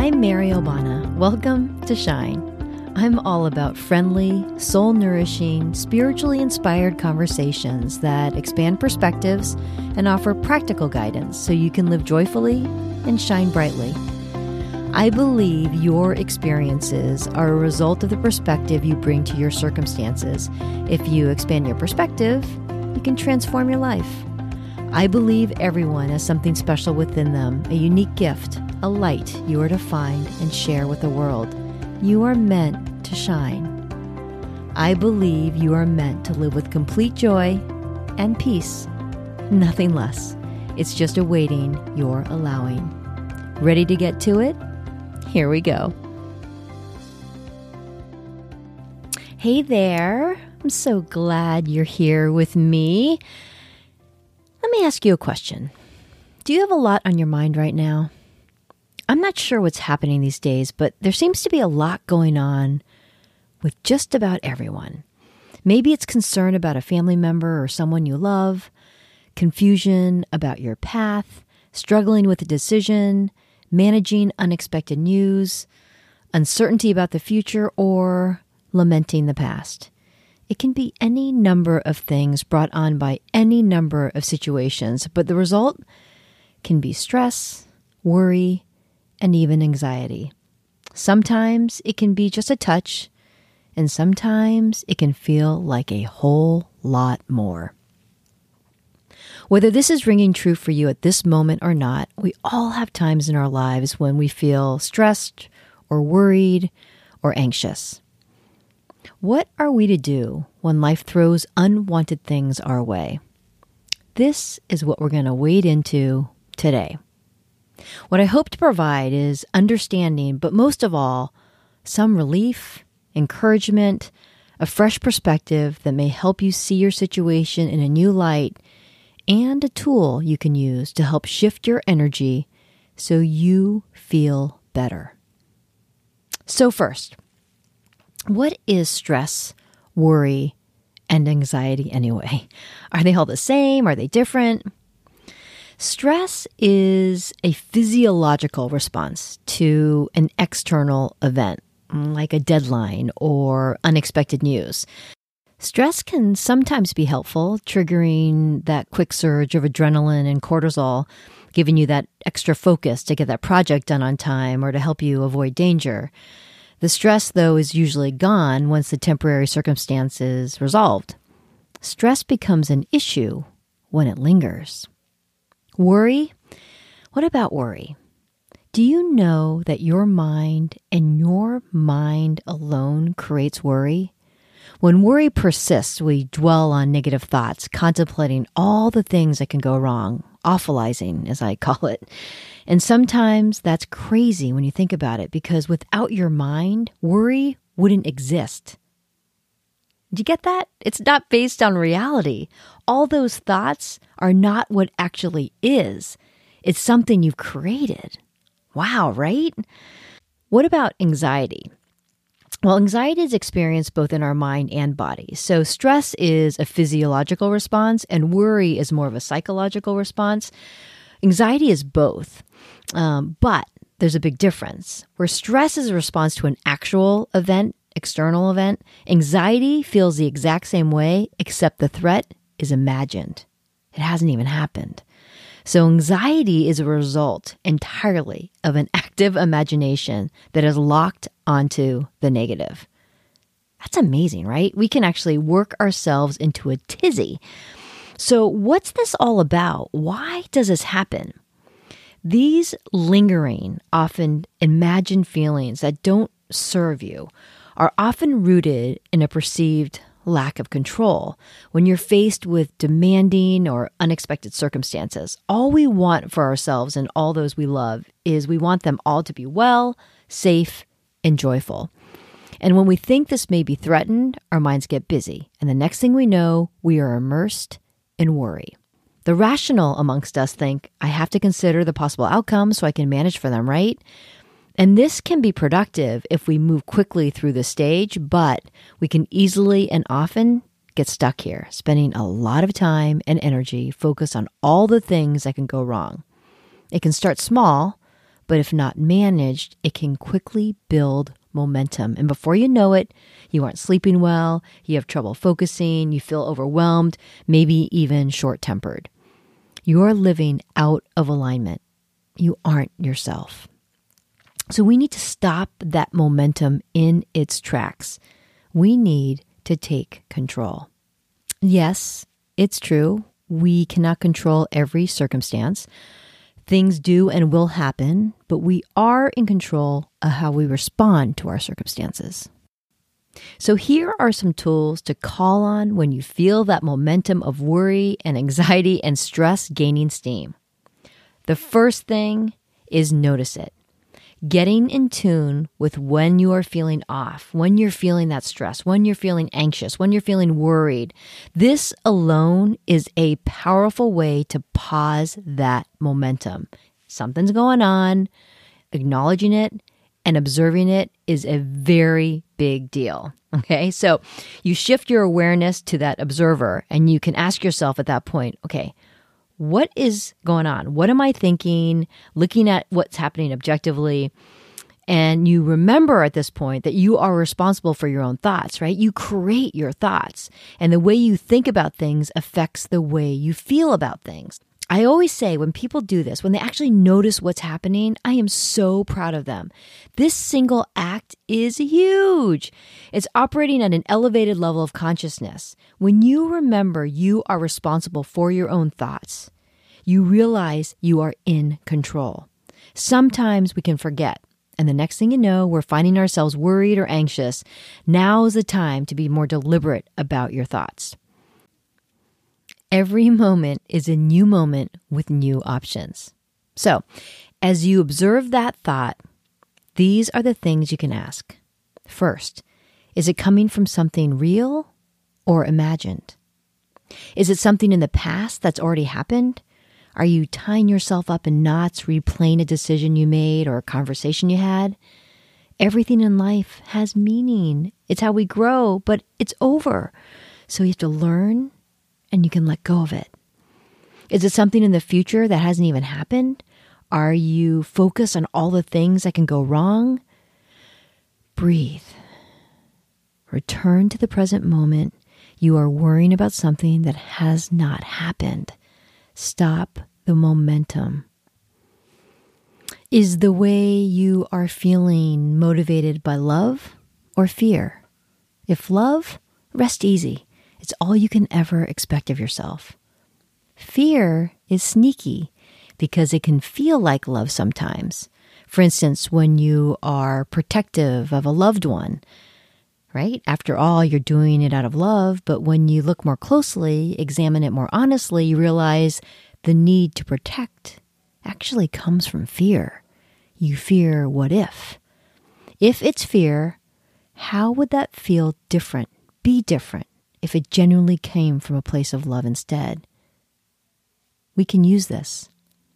I'm Mary Obana. Welcome to Shine. I'm all about friendly, soul-nourishing, spiritually inspired conversations that expand perspectives and offer practical guidance so you can live joyfully and shine brightly. I believe your experiences are a result of the perspective you bring to your circumstances. If you expand your perspective, you can transform your life. I believe everyone has something special within them, a unique gift, a light you are to find and share with the world. You are meant to shine. I believe you are meant to live with complete joy and peace. Nothing less. It's just awaiting your allowing. Ready to get to it? Here we go. Hey there. I'm so glad you're here with me. Let me ask you a question. Do you have a lot on your mind right now? I'm not sure what's happening these days, but there seems to be a lot going on with just about everyone. Maybe it's concern about a family member or someone you love, confusion about your path, struggling with a decision, managing unexpected news, uncertainty about the future, or lamenting the past. It can be any number of things brought on by any number of situations, but the result can be stress, worry, and even anxiety. Sometimes it can be just a touch, and sometimes it can feel like a whole lot more. Whether this is ringing true for you at this moment or not, we all have times in our lives when we feel stressed or worried or anxious. What are we to do when life throws unwanted things our way? This is what we're going to wade into today. What I hope to provide is understanding, but most of all, some relief, encouragement, a fresh perspective that may help you see your situation in a new light, and a tool you can use to help shift your energy so you feel better. So first, what is stress, worry, and anxiety anyway? Are they all the same? Are they different? Stress is a physiological response to an external event, like a deadline or unexpected news. Stress can sometimes be helpful, triggering that quick surge of adrenaline and cortisol, giving you that extra focus to get that project done on time or to help you avoid danger. The stress, though, is usually gone once the temporary circumstance is resolved. Stress becomes an issue when it lingers. Worry? What about worry? Do you know that your mind and your mind alone creates worry? When worry persists, we dwell on negative thoughts, contemplating all the things that can go wrong, awfulizing, as I call it. And sometimes that's crazy when you think about it, because without your mind, worry wouldn't exist. Did you get that? It's not based on reality. All those thoughts are not what actually is. It's something you've created. Wow, right? What about anxiety? Well, anxiety is experienced both in our mind and body. So stress is a physiological response and worry is more of a psychological response. Anxiety is both, but there's a big difference. Where stress is a response to an actual event, external event, anxiety feels the exact same way, except the threat is imagined. It hasn't even happened. So anxiety is a result entirely of an active imagination that is locked onto the negative. That's amazing, right? We can actually work ourselves into a tizzy. So what's this all about? Why does this happen? These lingering, often imagined feelings that don't serve you are often rooted in a perceived lack of control. When you're faced with demanding or unexpected circumstances, all we want for ourselves and all those we love is we want them all to be well, safe, and joyful. And when we think this may be threatened, our minds get busy. And the next thing we know, we are immersed in worry. The rational amongst us think, I have to consider the possible outcomes so I can manage for them, right? And this can be productive if we move quickly through the stage, but we can easily and often get stuck here, spending a lot of time and energy focused on all the things that can go wrong. It can start small, but if not managed, it can quickly build momentum. And before you know it, you aren't sleeping well, you have trouble focusing, you feel overwhelmed, maybe even short-tempered. You're living out of alignment. You aren't yourself. So we need to stop that momentum in its tracks. We need to take control. Yes, it's true. We cannot control every circumstance. Things do and will happen, but we are in control of how we respond to our circumstances. So here are some tools to call on when you feel that momentum of worry and anxiety and stress gaining steam. The first thing is notice it. Getting in tune with when you are feeling off, when you're feeling that stress, when you're feeling anxious, when you're feeling worried. This alone is a powerful way to pause that momentum. Something's going on, acknowledging it and observing it is a very big deal. Okay, so you shift your awareness to that observer and you can ask yourself at that point, okay, what is going on? What am I thinking? Looking at what's happening objectively. And you remember at this point that you are responsible for your own thoughts, right? You create your thoughts. And the way you think about things affects the way you feel about things. I always say when people do this, when they actually notice what's happening, I am so proud of them. This single act is huge. It's operating at an elevated level of consciousness. When you remember you are responsible for your own thoughts, you realize you are in control. Sometimes we can forget, and the next thing you know, we're finding ourselves worried or anxious. Now is the time to be more deliberate about your thoughts. Every moment is a new moment with new options. So, as you observe that thought, these are the things you can ask. First, is it coming from something real or imagined? Is it something in the past that's already happened? Are you tying yourself up in knots, replaying a decision you made or a conversation you had? Everything in life has meaning. It's how we grow, but it's over. So you have to learn and you can let go of it. Is it something in the future that hasn't even happened? Are you focused on all the things that can go wrong? Breathe. Return to the present moment. You are worrying about something that has not happened. Stop the momentum. Is the way you are feeling motivated by love or fear? If love, rest easy. It's all you can ever expect of yourself. Fear is sneaky because it can feel like love sometimes. For instance, when you are protective of a loved one, right? After all, you're doing it out of love, but when you look more closely, examine it more honestly, you realize the need to protect actually comes from fear. You fear what if. If it's fear, how would that feel different, be different, if it genuinely came from a place of love instead? We can use this.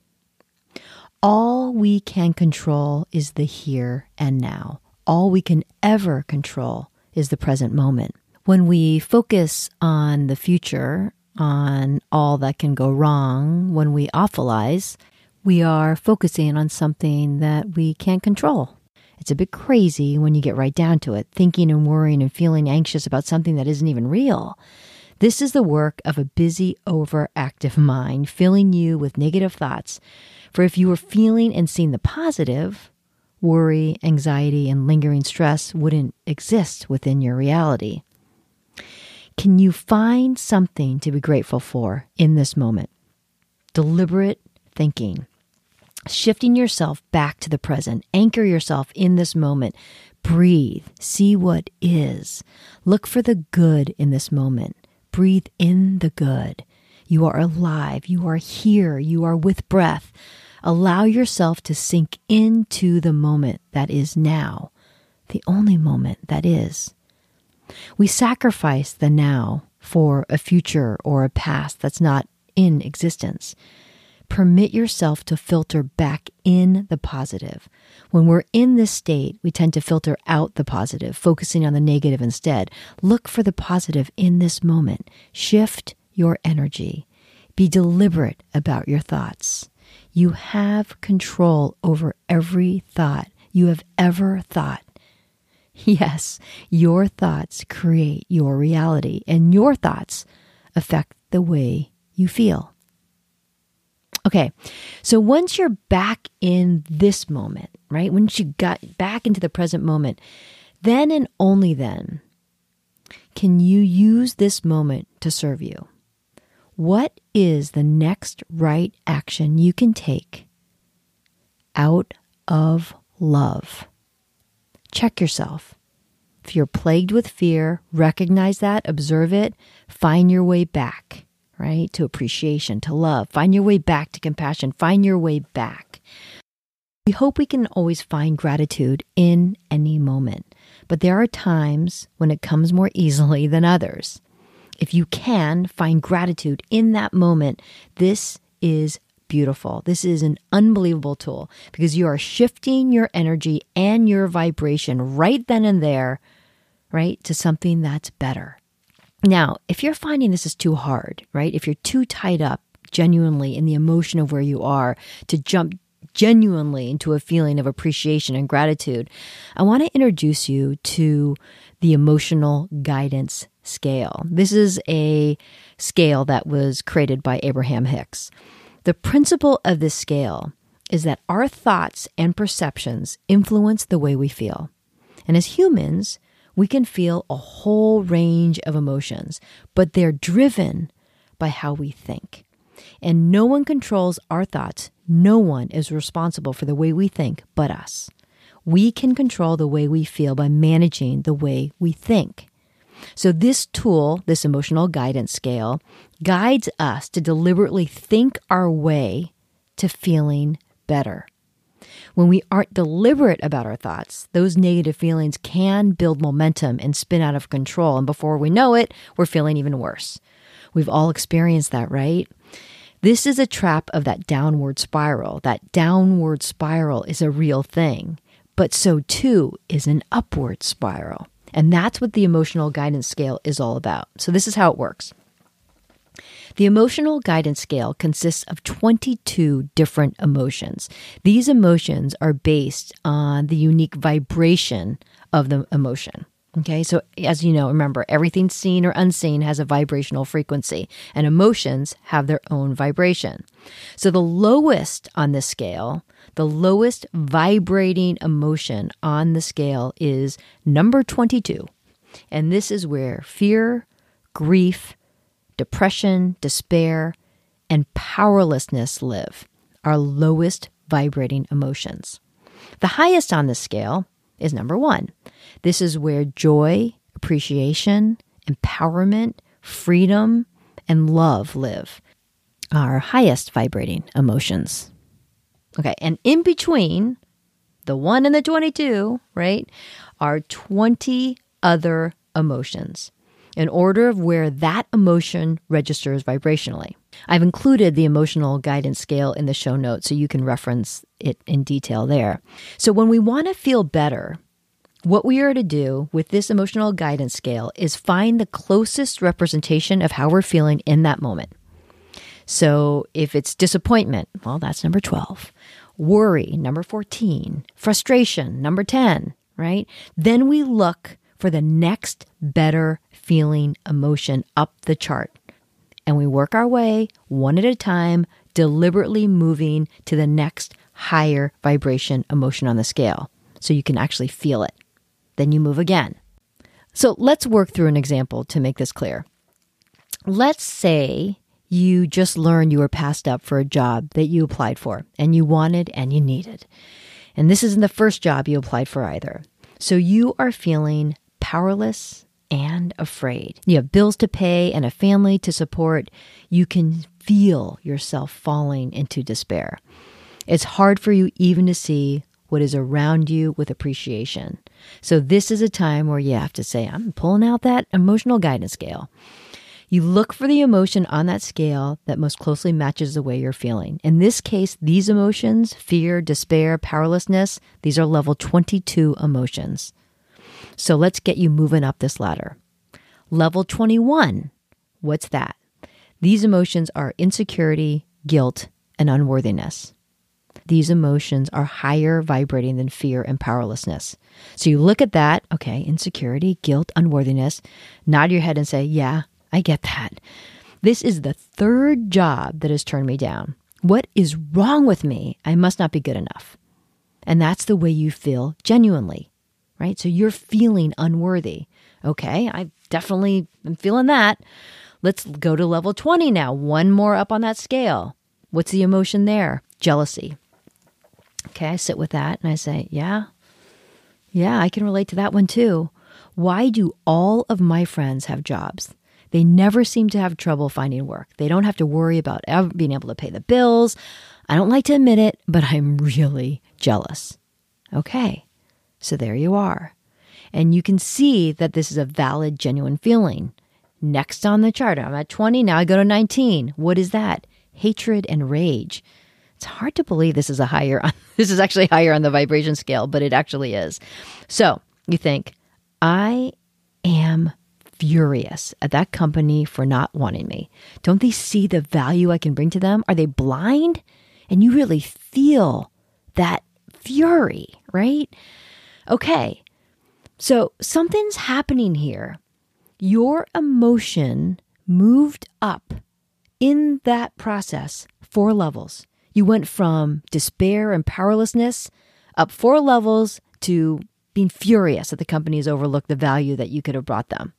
All we can control is the here and now. All we can ever control is the present moment. When we focus on the future, on all that can go wrong, when we awfulize, we are focusing on something that we can't control. It's a bit crazy when you get right down to it, thinking and worrying and feeling anxious about something that isn't even real. This is the work of a busy, overactive mind, filling you with negative thoughts. For if you were feeling and seeing the positive, worry, anxiety, and lingering stress wouldn't exist within your reality. Can you find something to be grateful for in this moment? Deliberate thinking. Shifting yourself back to the present. Anchor yourself in this moment. Breathe. See what is. Look for the good in this moment. Breathe in the good. You are alive. You are here. You are with breath. Allow yourself to sink into the moment that is now. The only moment that is. We sacrifice the now for a future or a past that's not in existence. Permit yourself to filter back in the positive. When we're in this state, we tend to filter out the positive, focusing on the negative instead. Look for the positive in this moment. Shift your energy. Be deliberate about your thoughts. You have control over every thought you have ever thought. Yes, your thoughts create your reality, and your thoughts affect the way you feel. Okay, so once you're back in this moment, right? Once you got back into the present moment, then and only then can you use this moment to serve you. What is the next right action you can take out of love? Check yourself. If you're plagued with fear, recognize that, observe it, find your way back, right? To appreciation, to love. Find your way back to compassion. Find your way back. We hope we can always find gratitude in any moment, but there are times when it comes more easily than others. If you can find gratitude in that moment, this is beautiful. This is an unbelievable tool because you are shifting your energy and your vibration right then and there, right, to something that's better. Now, if you're finding this is too hard, right, if you're too tied up genuinely in the emotion of where you are to jump genuinely into a feeling of appreciation and gratitude, I want to introduce you to the emotional guidance scale. This is a scale that was created by Abraham Hicks. The principle of this scale is that our thoughts and perceptions influence the way we feel. And as humans, we can feel a whole range of emotions, but they're driven by how we think. And no one controls our thoughts. No one is responsible for the way we think but us. We can control the way we feel by managing the way we think. So this tool, this emotional guidance scale, guides us to deliberately think our way to feeling better. When we aren't deliberate about our thoughts, those negative feelings can build momentum and spin out of control. And before we know it, we're feeling even worse. We've all experienced that, right? This is a trap of that downward spiral. That downward spiral is a real thing, but so too is an upward spiral. And that's what the emotional guidance scale is all about. So this is how it works. The emotional guidance scale consists of 22 different emotions. These emotions are based on the unique vibration of the emotion. Okay, so as you know, remember, everything seen or unseen has a vibrational frequency, and emotions have their own vibration. So the lowest on this scale, the lowest vibrating emotion on the scale is number 22. And this is where fear, grief, depression, despair, and powerlessness live, our lowest vibrating emotions. The highest on this scale is number 1. This is where joy, appreciation, empowerment, freedom, and love live, our highest vibrating emotions. Okay, and in between the 1 and the 22, right, are 20 other emotions in order of where that emotion registers vibrationally. I've included the emotional guidance scale in the show notes so you can reference it in detail there. So when we want to feel better, what we are to do with this emotional guidance scale is find the closest representation of how we're feeling in that moment. So if it's disappointment, well, that's number 12. Worry, number 14. Frustration, number 10, right? Then we look for the next better feeling emotion up the chart. And we work our way one at a time, deliberately moving to the next higher vibration emotion on the scale so you can actually feel it. Then you move again. So let's work through an example to make this clear. Let's say you just learned you were passed up for a job that you applied for and you wanted and you needed. And this isn't the first job you applied for either. So you are feeling powerless and afraid. You have bills to pay and a family to support. You can feel yourself falling into despair. It's hard for you even to see what is around you with appreciation. So this is a time where you have to say, I'm pulling out that emotional guidance scale. You look for the emotion on that scale that most closely matches the way you're feeling. In this case, these emotions, fear, despair, powerlessness, these are level 22 emotions. So let's get you moving up this ladder. Level 21, what's that? These emotions are insecurity, guilt, and unworthiness. these emotions are higher vibrating than fear and powerlessness. So you look at that, okay, insecurity, guilt, unworthiness, nod your head and say, yeah, I get that. This is the third job that has turned me down. What is wrong with me? I must not be good enough. And that's the way you feel genuinely, right? So you're feeling unworthy. Okay, I definitely am feeling that. Let's go to level 20 now. One more up on that scale. What's the emotion there? Jealousy. Okay, I sit with that and I say, yeah, I can relate to that one too. Why do all of my friends have jobs? They never seem to have trouble finding work. They don't have to worry about being able to pay the bills. I don't like to admit it, but I'm really jealous. Okay, so there you are. And you can see that this is a valid, genuine feeling. Next on the chart, I'm at 20, now I go to 19. What is that? Hatred and rage. It's hard to believe this is actually higher on the vibration scale, but it actually is. So you think, I am furious at that company for not wanting me. Don't they see the value I can bring to them? Are they blind? And you really feel that fury, right? Okay, so something's happening here. Your emotion moved up in that process 4 levels. You went from despair and powerlessness up 4 levels to being furious that the company has overlooked the value that you could have brought them.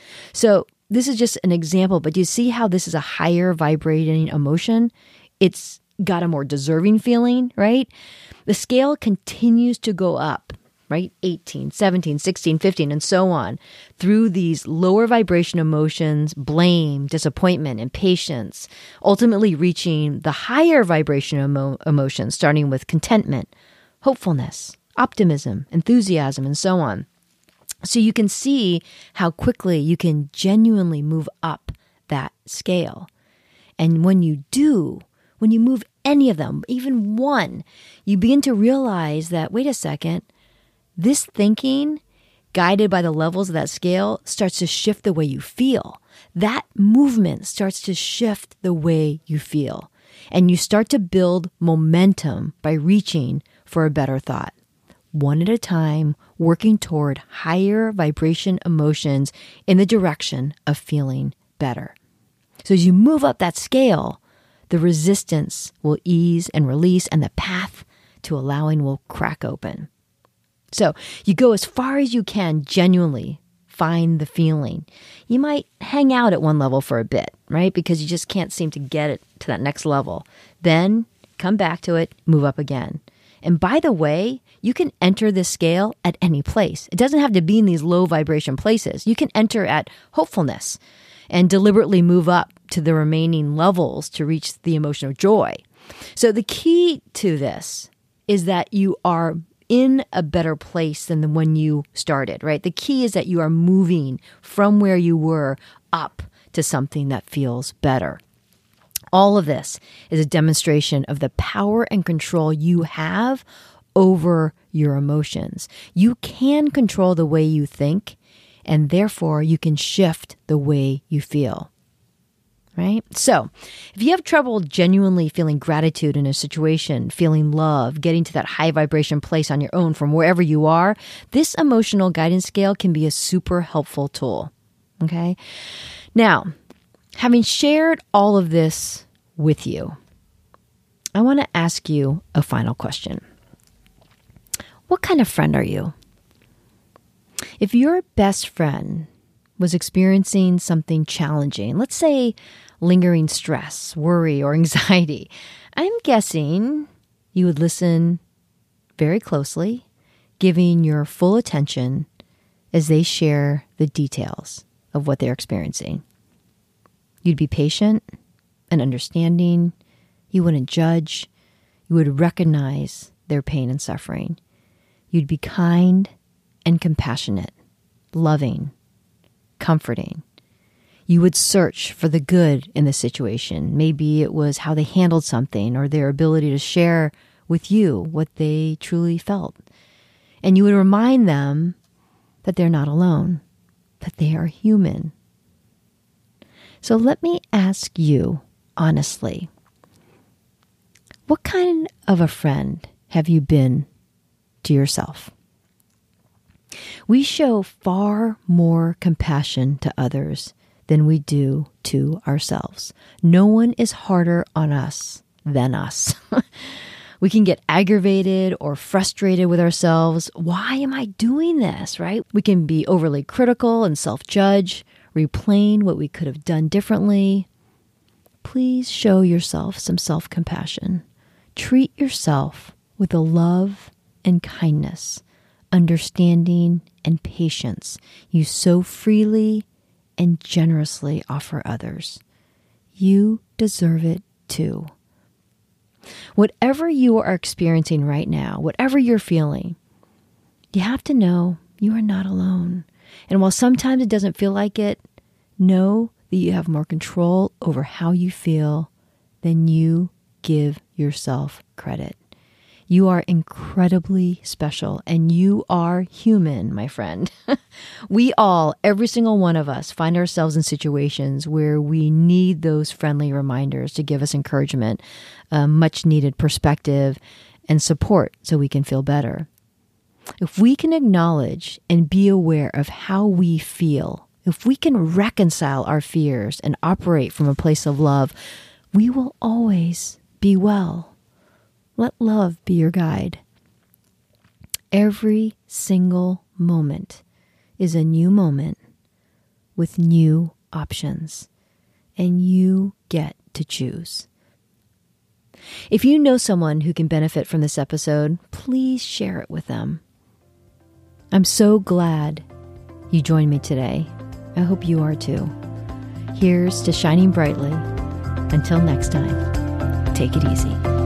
So this is just an example, but do you see how this is a higher vibrating emotion? It's got a more deserving feeling, right? The scale continues to go up, right? 18, 17, 16, 15, and so on through these lower vibration emotions, blame, disappointment, impatience, ultimately reaching the higher vibration emotions, starting with contentment, hopefulness, optimism, enthusiasm, and so on. So you can see how quickly you can genuinely move up that scale. And when you do, when you move any of them, even one, you begin to realize that, wait a second, this thinking, guided by the levels of that scale, starts to shift the way you feel. That movement starts to shift the way you feel. And you start to build momentum by reaching for a better thought. One at a time, working toward higher vibration emotions in the direction of feeling better. So as you move up that scale, the resistance will ease and release, and the path to allowing will crack open. So you go as far as you can, genuinely find the feeling. You might hang out at one level for a bit, right? Because you just can't seem to get it to that next level. Then come back to it, move up again. And by the way, you can enter this scale at any place. It doesn't have to be in these low vibration places. You can enter at hopefulness and deliberately move up to the remaining levels to reach the emotion of joy. So the key to this is that you are in a better place than when you started, right? The key is that you are moving from where you were up to something that feels better. All of this is a demonstration of the power and control you have over your emotions. You can control the way you think, and therefore you can shift the way you feel. Right? So, if you have trouble genuinely feeling gratitude in a situation, feeling love, getting to that high vibration place on your own from wherever you are, this emotional guidance scale can be a super helpful tool. Okay? Now, having shared all of this with you, I want to ask you a final question. What kind of friend are you? If your best friend was experiencing something challenging, let's say lingering stress, worry, or anxiety, I'm guessing you would listen very closely, giving your full attention as they share the details of what they're experiencing. You'd be patient and understanding. You wouldn't judge. You would recognize their pain and suffering. You'd be kind and compassionate, loving, comforting. You would search for the good in the situation. Maybe it was how they handled something or their ability to share with you what they truly felt. And you would remind them that they're not alone, that they are human. So let me ask you honestly, What kind of a friend have you been to yourself? We show far more compassion to others than we do to ourselves. No one is harder on us than us. We can get aggravated or frustrated with ourselves. Why am I doing this, right? We can be overly critical and self-judge, replaying what we could have done differently. Please show yourself some self-compassion. Treat yourself with the love and kindness, understanding and patience you so freely and generously offer others. You deserve it too. Whatever you are experiencing right now, whatever you're feeling, you have to know you are not alone. And while sometimes it doesn't feel like it, know that you have more control over how you feel than you give yourself credit. You are incredibly special, and you are human, my friend. We all, every single one of us, find ourselves in situations where we need those friendly reminders to give us encouragement, much needed perspective, and support so we can feel better. If we can acknowledge and be aware of how we feel, if we can reconcile our fears and operate from a place of love, we will always be well. Let love be your guide. Every single moment is a new moment with new options, and you get to choose. If you know someone who can benefit from this episode, please share it with them. I'm so glad you joined me today. I hope you are too. Here's to shining brightly. Until next time, take it easy.